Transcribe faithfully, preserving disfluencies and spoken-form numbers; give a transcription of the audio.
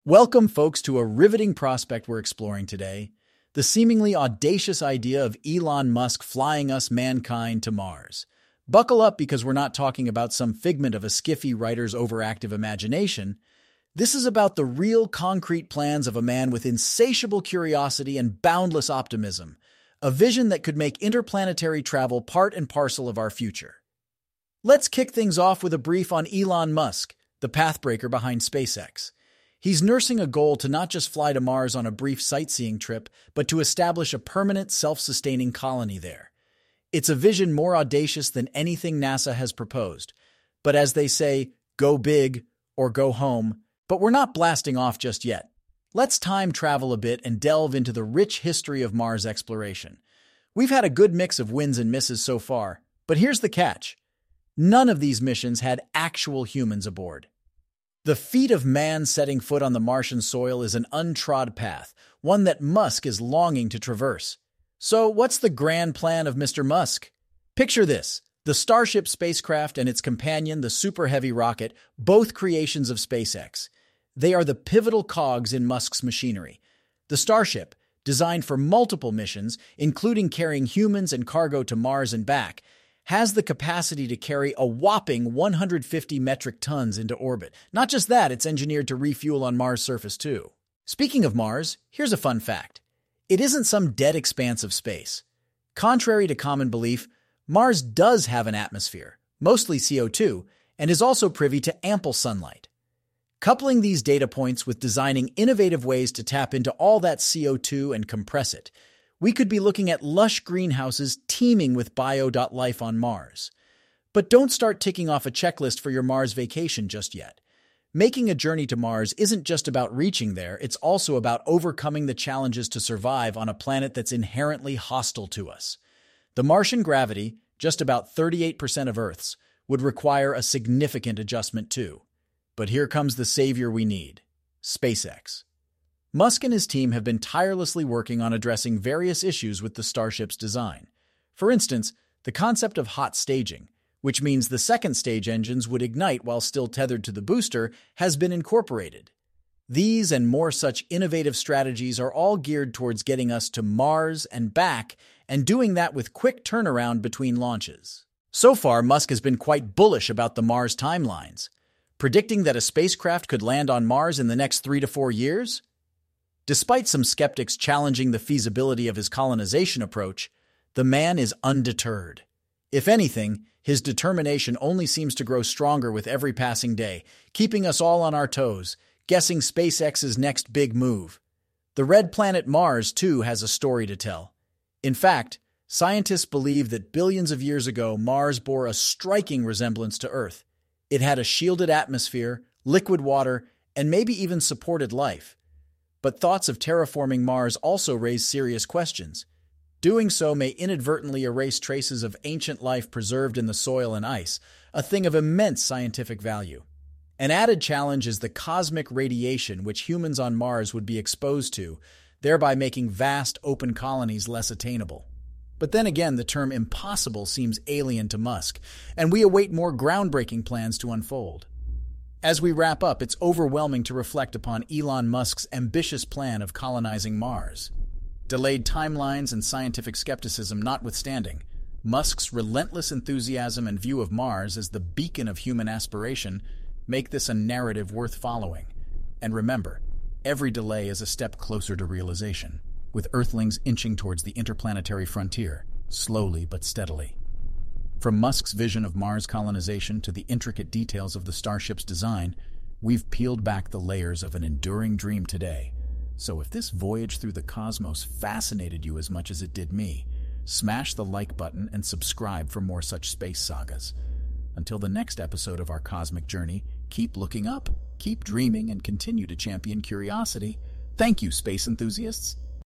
Welcome, folks, to a riveting prospect we're exploring today, the seemingly audacious idea of Elon Musk flying us mankind to Mars. Buckle up because we're not talking about some figment of a skiffy writer's overactive imagination. This is about the real concrete plans of a man with insatiable curiosity and boundless optimism, a vision that could make interplanetary travel part and parcel of our future. Let's kick things off with a brief on Elon Musk, the pathbreaker behind SpaceX. He's nursing a goal to not just fly to Mars on a brief sightseeing trip, but to establish a permanent, self-sustaining colony there. It's a vision more audacious than anything NASA has proposed. But as they say, go big or go home. But we're not blasting off just yet. Let's time travel a bit and delve into the rich history of Mars exploration. We've had a good mix of wins and misses so far, but here's the catch. None of these missions had actual humans aboard. The feat of man setting foot on the Martian soil is an untrod path, one that Musk is longing to traverse. So what's the grand plan of Mister Musk? Picture this, the Starship spacecraft and its companion, the Super Heavy rocket, both creations of SpaceX. They are the pivotal cogs in Musk's machinery. The Starship, designed for multiple missions, including carrying humans and cargo to Mars and back, has the capacity to carry a whopping one hundred fifty metric tons into orbit. Not just that, it's engineered to refuel on Mars' surface too. Speaking of Mars, here's a fun fact. It isn't some dead expanse of space. Contrary to common belief, Mars does have an atmosphere, mostly C O two, and is also privy to ample sunlight. Coupling these data points with designing innovative ways to tap into all that C O two and compress it, we could be looking at lush greenhouses teeming with bio-life on Mars. But don't start ticking off a checklist for your Mars vacation just yet. Making a journey to Mars isn't just about reaching there, it's also about overcoming the challenges to survive on a planet that's inherently hostile to us. The Martian gravity, just about thirty-eight percent of Earth's, would require a significant adjustment too. But here comes the savior we need: SpaceX. Musk and his team have been tirelessly working on addressing various issues with the Starship's design. For instance, the concept of hot staging, which means the second stage engines would ignite while still tethered to the booster, has been incorporated. These and more such innovative strategies are all geared towards getting us to Mars and back, and doing that with quick turnaround between launches. So far, Musk has been quite bullish about the Mars timelines, predicting that a spacecraft could land on Mars in the next three to four years. Despite some skeptics challenging the feasibility of his colonization approach, the man is undeterred. If anything, his determination only seems to grow stronger with every passing day, keeping us all on our toes, guessing SpaceX's next big move. The red planet Mars, too, has a story to tell. In fact, scientists believe that billions of years ago, Mars bore a striking resemblance to Earth. It had a shielded atmosphere, liquid water, and maybe even supported life. But thoughts of terraforming Mars also raise serious questions. Doing so may inadvertently erase traces of ancient life preserved in the soil and ice, a thing of immense scientific value. An added challenge is the cosmic radiation which humans on Mars would be exposed to, thereby making vast open colonies less attainable. But then again, the term impossible seems alien to Musk, and we await more groundbreaking plans to unfold. As we wrap up, it's overwhelming to reflect upon Elon Musk's ambitious plan of colonizing Mars. Delayed timelines and scientific skepticism notwithstanding, Musk's relentless enthusiasm and view of Mars as the beacon of human aspiration make this a narrative worth following. And remember, every delay is a step closer to realization, with Earthlings inching towards the interplanetary frontier, slowly but steadily. From Musk's vision of Mars colonization to the intricate details of the Starship's design, we've peeled back the layers of an enduring dream today. So if this voyage through the cosmos fascinated you as much as it did me, smash the like button and subscribe for more such space sagas. Until the next episode of our cosmic journey, keep looking up, keep dreaming, and continue to champion curiosity. Thank you, space enthusiasts.